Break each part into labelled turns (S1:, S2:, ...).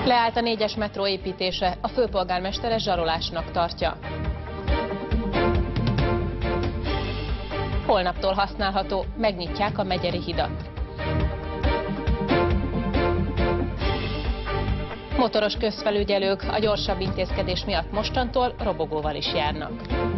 S1: Leállt a 4-es metró építése, a főpolgármester ezt zsarolásnak tartja. Holnaptól használható, megnyitják a Megyeri hidat. Motoros közfelügyelők a gyorsabb intézkedés miatt mostantól robogóval is járnak.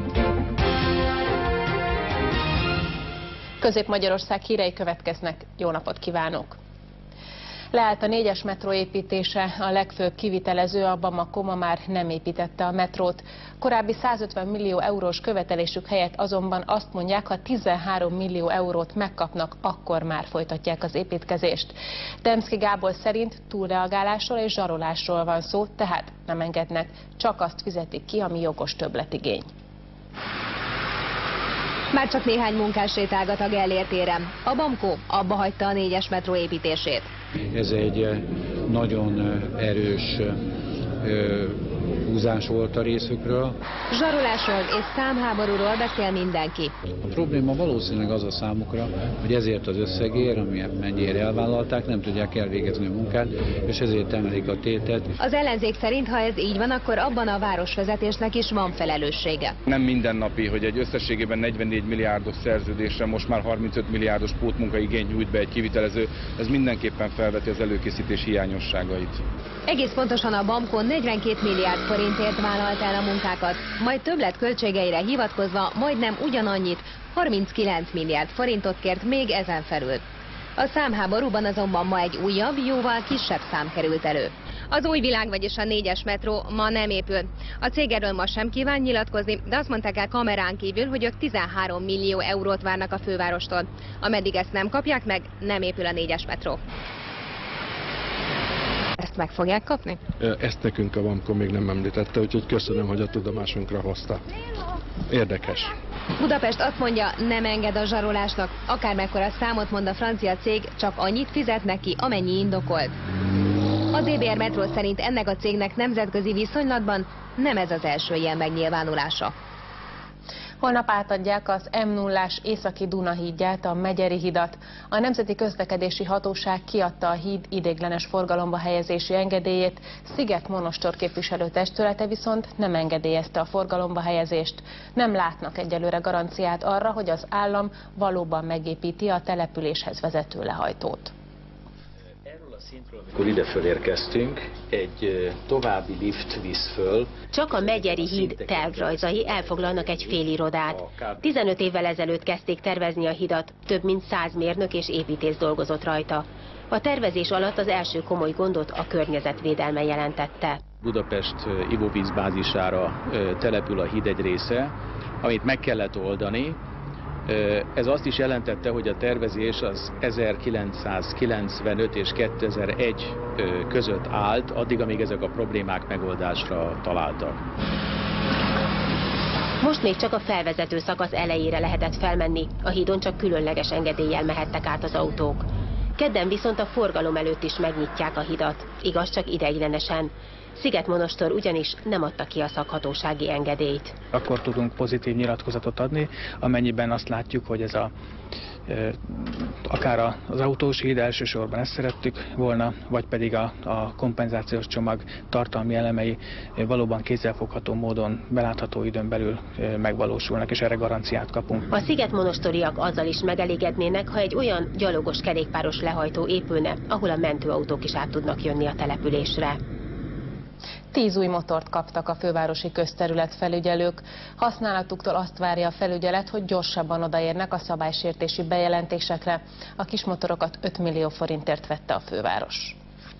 S1: Közép-Magyarország hírei következnek, jó napot kívánok! Leállt a 4-es metró építése, a legfőbb kivitelező, a Bamako ma már nem építette a metrót. Korábbi 150 millió eurós követelésük helyett azonban azt mondják, ha 13 millió eurót megkapnak, akkor már folytatják az építkezést. Demszky Gábor szerint túlreagálásról és zsarolásról van szó, tehát nem engednek, csak azt fizetik ki, ami jogos többletigény.
S2: Már csak néhány munkás sétálgat a Gellért téren. A Bamako abba hagyta a 4-es metró építését.
S3: Ez egy nagyon erős húzás volt a részükről.
S2: Zsarolásról és számháborúról beszél mindenki.
S3: A probléma valószínűleg az a számukra, hogy ezért az összegért, amennyire elvállalták, nem tudják elvégezni a munkát, és ezért emelik a tétet.
S2: Az ellenzék szerint, ha ez így van, akkor abban a városvezetésnek is van felelőssége.
S4: Nem mindennapi, hogy egy összességében 44 milliárdos szerződésre most már 35 milliárdos pótmunkaigényt nyújt be egy kivitelező, ez mindenképpen felveti az előkészítés hiányosságait.
S2: Egész pontosan a Bamako 42 milliárd forintért vállalt el a munkákat, majd többletköltségeire hivatkozva majdnem ugyanannyit, 39 milliárd forintot kért még ezen felül. A számháborúban azonban ma egy újabb, jóval kisebb szám került elő. Az új világ, vagyis a 4-es metró ma nem épül. A cég erről ma sem kíván nyilatkozni, de azt mondták el kamerán kívül, hogy ők 13 millió eurót várnak a fővárostól. Ameddig ezt nem kapják meg, nem épül a 4-es metró. Ezt meg fogják kapni?
S5: Ezt nekünk a Bamako még nem említette, úgyhogy köszönöm, hogy a tudomásunkra hozta. Érdekes.
S2: Budapest azt mondja, nem enged a zsarolásnak. Akármekkora számot mond a francia cég, csak annyit fizet neki, amennyi indokolt. A DBR Metró szerint ennek a cégnek nemzetközi viszonylatban nem ez az első ilyen megnyilvánulása.
S1: Holnap átadják az M0-ás északi Duna hídját, a Megyeri hidat. A Nemzeti Közlekedési Hatóság kiadta a híd ideiglenes forgalomba helyezési engedélyét, Szigetmonostor képviselőtestülete viszont nem engedélyezte a forgalomba helyezést. Nem látnak egyelőre garanciát arra, hogy az állam valóban megépíti a településhez vezető lehajtót.
S6: Amikor ide fölérkeztünk, egy további lift visz föl.
S7: Csak a Megyeri híd tervrajzai elfoglalnak egy fél irodát. 15 évvel ezelőtt kezdték tervezni a hidat, több mint 100 mérnök és építész dolgozott rajta. A tervezés alatt az első komoly gondot a környezetvédelme jelentette.
S6: Budapest ivóvízbázisára települ a híd egy része, amit meg kellett oldani. Ez azt is jelentette, hogy a tervezés az 1995 és 2001 között állt, addig, amíg ezek a problémák megoldásra találtak.
S7: Most még csak a felvezető szakasz elejére lehetett felmenni, a hídon csak különleges engedéllyel mehettek át az autók. Kedden viszont a forgalom előtt is megnyitják a hidat, igaz, csak ideiglenesen. Szigetmonostor ugyanis nem adta ki a szakhatósági engedélyt.
S8: Akkor tudunk pozitív nyilatkozatot adni, amennyiben azt látjuk, hogy ez akár az autós híd, elsősorban ezt szerettük volna, vagy pedig a kompenzációs csomag tartalmi elemei valóban kézzelfogható módon, belátható időn belül megvalósulnak, és erre garanciát kapunk.
S7: A szigetmonostoriak azzal is megelégednének, ha egy olyan gyalogos kerékpáros lehajtó épülne, ahol a mentőautók is át tudnak jönni a településre.
S1: 10 új motort kaptak a fővárosi közterület felügyelők. Használatuktól azt várja a felügyelet, hogy gyorsabban odaérnek a szabálysértési bejelentésekre. A kismotorokat 5 millió forintért vette a főváros.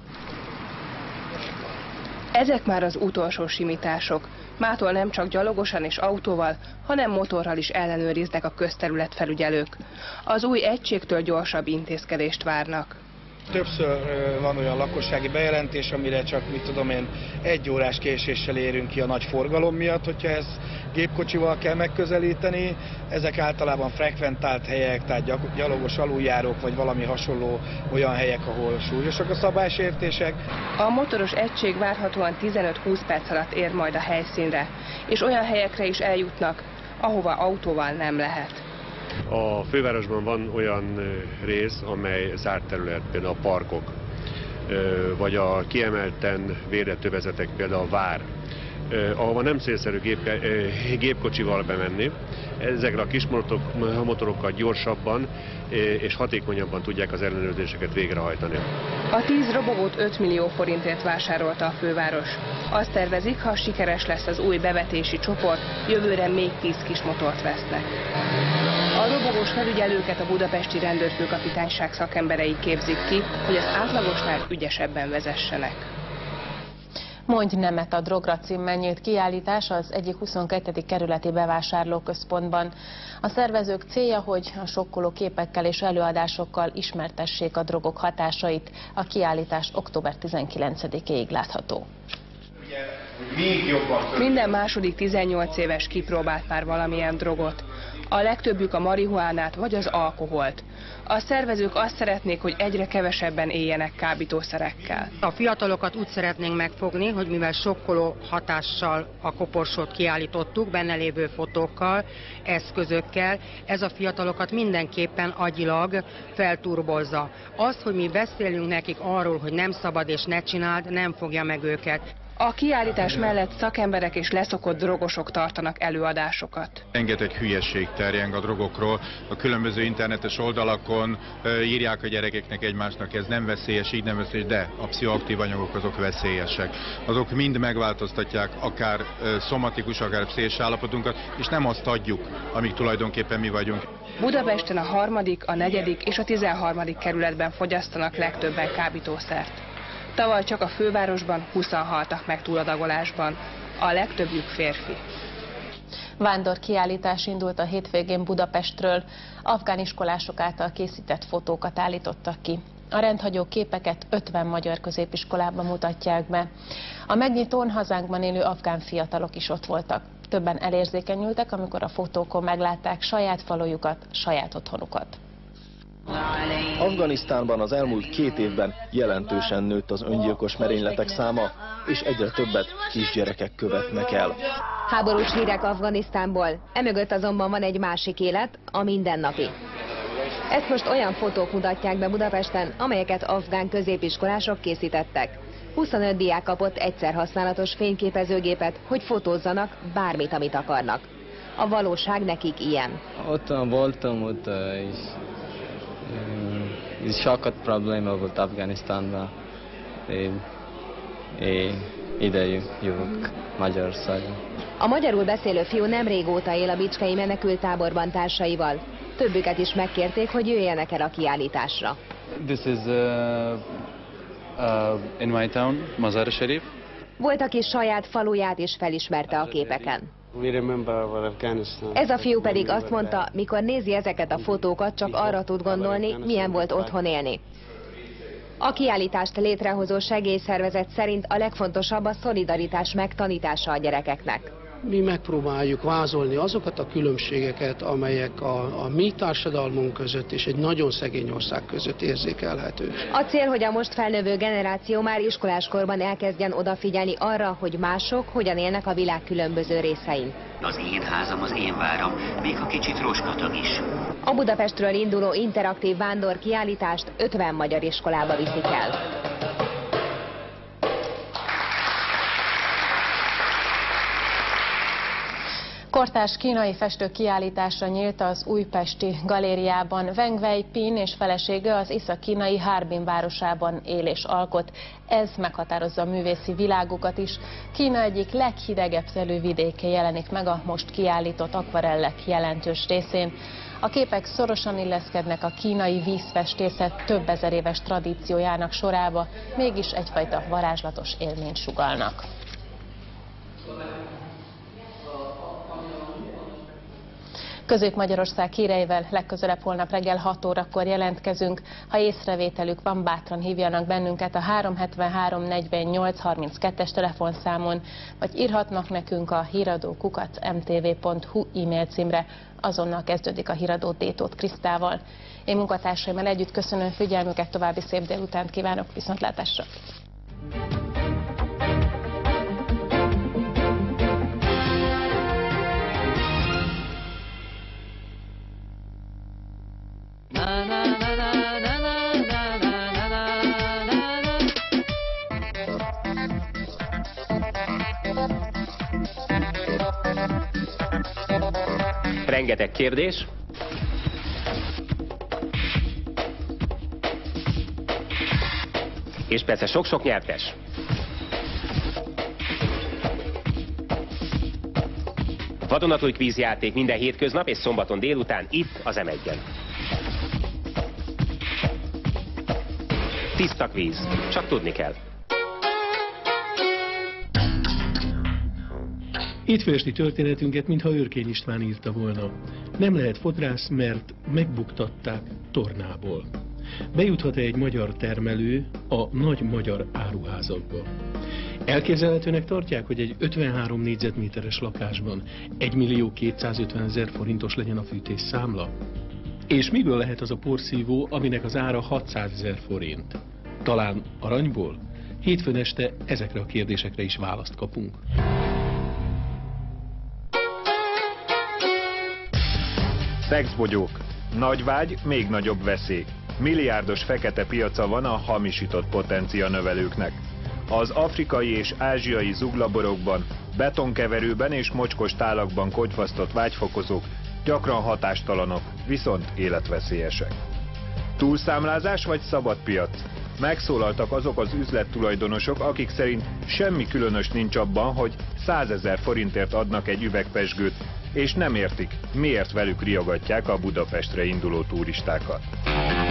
S9: Ezek már az utolsó simítások. Mától nem csak gyalogosan és autóval, hanem motorral is ellenőriznek a közterület felügyelők. Az új egységtől gyorsabb intézkedést várnak.
S10: Többször van olyan lakossági bejelentés, amire csak, mit tudom én, 1 órás késéssel érünk ki a nagy forgalom miatt, hogyha ezt gépkocsival kell megközelíteni. Ezek általában frekventált helyek, tehát gyalogos aluljárók, vagy valami hasonló olyan helyek, ahol súlyosak a szabálysértések.
S9: A motoros egység várhatóan 15-20 perc alatt ér majd a helyszínre, és olyan helyekre is eljutnak, ahova autóval nem lehet.
S11: A fővárosban van olyan rész, amely zárt terület, például a parkok. vagy a kiemelten védett övezetek, például a vár, ahova nem célszerű gépkocsival bemenni. Ezekre a kis motorokkal gyorsabban és hatékonyabban tudják az ellenőrzéseket végrehajtani.
S9: A 10 robogót 5 millió forintért vásárolta a főváros. Azt tervezik, ha sikeres lesz az új bevetési csoport, jövőre még 10 kis motort vesznek. A robogós felügyelőket a budapesti rendőrfőkapitányság szakemberei képzik ki, hogy az átlagosnál ügyesebben vezessenek.
S1: Mondj nemet a drogra címmel nyílt kiállítás az egyik 22. kerületi bevásárlóközpontban. A szervezők célja, hogy a sokkoló képekkel és előadásokkal ismertessék a drogok hatásait. A kiállítás október 19-ig látható.
S9: Minden második 18 éves kipróbált már valamilyen drogot. A legtöbbjük a marihuánát vagy az alkoholt. A szervezők azt szeretnék, hogy egyre kevesebben éljenek kábítószerekkel.
S12: A fiatalokat úgy szeretnénk megfogni, hogy mivel sokkoló hatással a koporsót kiállítottuk, benne lévő fotókkal, eszközökkel, ez a fiatalokat mindenképpen agyilag felturbozza. Az, hogy mi beszélünk nekik arról, hogy nem szabad és ne csináld, nem fogja meg őket.
S9: A kiállítás mellett szakemberek és leszokott drogosok tartanak előadásokat.
S13: Rengeteg hülyeség terjeng a drogokról. A különböző internetes oldalakon írják a gyerekeknek egymásnak, ez nem veszélyes, így nem veszélyes, de a pszichoaktív anyagok azok veszélyesek. Azok mind megváltoztatják akár szomatikus, akár pszichés állapotunkat, és nem azt adjuk, amik tulajdonképpen mi vagyunk.
S9: Budapesten a 3., a 4. és a 13. kerületben fogyasztanak legtöbben kábítószert. Tavaly csak a fővárosban 20-an haltak meg túladagolásban, a legtöbbjük férfi.
S1: Vándor kiállítás indult a hétvégén Budapestről. Afgán iskolások által készített fotókat állítottak ki. A rendhagyó képeket 50 magyar középiskolában mutatják be. A megnyitón hazánkban élő afgán fiatalok is ott voltak. Többen elérzékenyültek, amikor a fotókon meglátták saját falujukat, saját otthonukat.
S14: Afganisztánban az elmúlt 2 évben jelentősen nőtt az öngyilkos merényletek száma, és egyre többet kisgyerekek követnek el.
S2: Háborús hírek Afganisztánból, emögött azonban van egy másik élet, a mindennapi. Ezt most olyan fotók mutatják be Budapesten, amelyeket afgán középiskolások készítettek. 25 diák kapott egyszer használatos fényképezőgépet, hogy fotózzanak bármit, amit akarnak. A valóság nekik ilyen.
S15: Ott voltam, ott is sokat probléma volt Afganisztánban. Ide jövök Magyarországon.
S2: A magyarul beszélő fiú nem régóta él a bicskei menekülttáborban társaival. Többüket is megkérték, hogy jöjjenek el a kiállításra.
S16: This is in my town, Mazar Sharif.
S2: Volt, aki saját faluját is felismerte a képeken. Ez a fiú pedig azt mondta, mikor nézi ezeket a fotókat, csak arra tud gondolni, milyen volt otthon élni. A kiállítást létrehozó segélyszervezet szerint a legfontosabb a szolidaritás megtanítása a gyerekeknek.
S17: Mi megpróbáljuk vázolni azokat a különbségeket, amelyek a mi társadalmunk között és egy nagyon szegény ország között érzékelhető.
S2: A cél, hogy a most felnövő generáció már iskoláskorban elkezdjen odafigyelni arra, hogy mások hogyan élnek a világ különböző részein.
S18: Az én házam, az én váram, még ha kicsit roskatag is.
S2: A Budapestről induló interaktív vándor kiállítást 50 magyar iskolába viszik el.
S1: Kortárs kínai festő kiállításra nyílt az újpesti galériában. Wang Weipin és felesége az észak-kínai Harbin városában él és alkot. Ez meghatározza a művészi világukat is. Kína egyik leghidegebb telővidéke jelenik meg a most kiállított akvarellek jelentős részén. A képek szorosan illeszkednek a kínai vízfestészet több ezer éves tradíciójának sorába, mégis egyfajta varázslatos élményt sugallnak. Közép-Magyarország híreivel legközelebb holnap reggel 6 órakor jelentkezünk. Ha észrevételük van, bátran hívjanak bennünket a 373 48 32-es telefonszámon, vagy írhatnak nekünk a híradó@mtv.hu e-mail címre. Azonnal kezdődik a híradó Détóth Krisztával. Én munkatársaimmal együtt köszönöm figyelmüket, további szép délutánt kívánok, viszontlátásra!
S19: Rengeteg kérdés. És persze sok-sok nyertes. Vadonatúj kvízjáték minden hétköznap és szombaton délután itt az M1-en. Tiszta kvíz, csak tudni kell.
S20: Hétfő történetünket, mintha Őrkény István írta volna. Nem lehet fodrász, mert megbuktatták tornából. Bejuthat-e egy magyar termelő a nagy magyar áruházakba? Elképzelhetőnek tartják, hogy egy 53 négyzetméteres lakásban 1.250.000 forintos legyen a fűtésszámla? És miből lehet az a porszívó, aminek az ára 600.000 forint? Talán aranyból? Hétfőn este ezekre a kérdésekre is választ kapunk.
S21: Szexbogyók. Nagy vágy, még nagyobb veszély. Milliárdos fekete piaca van a hamisított potencia növelőknek. Az afrikai és ázsiai zuglaborokban, betonkeverőben és mocskos tálakban kogyfasztott vágyfokozók gyakran hatástalanok, viszont életveszélyesek. Túlszámlázás vagy szabad piac? Megszólaltak azok az üzlettulajdonosok, akik szerint semmi különös nincs abban, hogy 100 000 forintért adnak egy üveg pezsgőt, és nem értik, miért velük riogatják a Budapestre induló turistákat.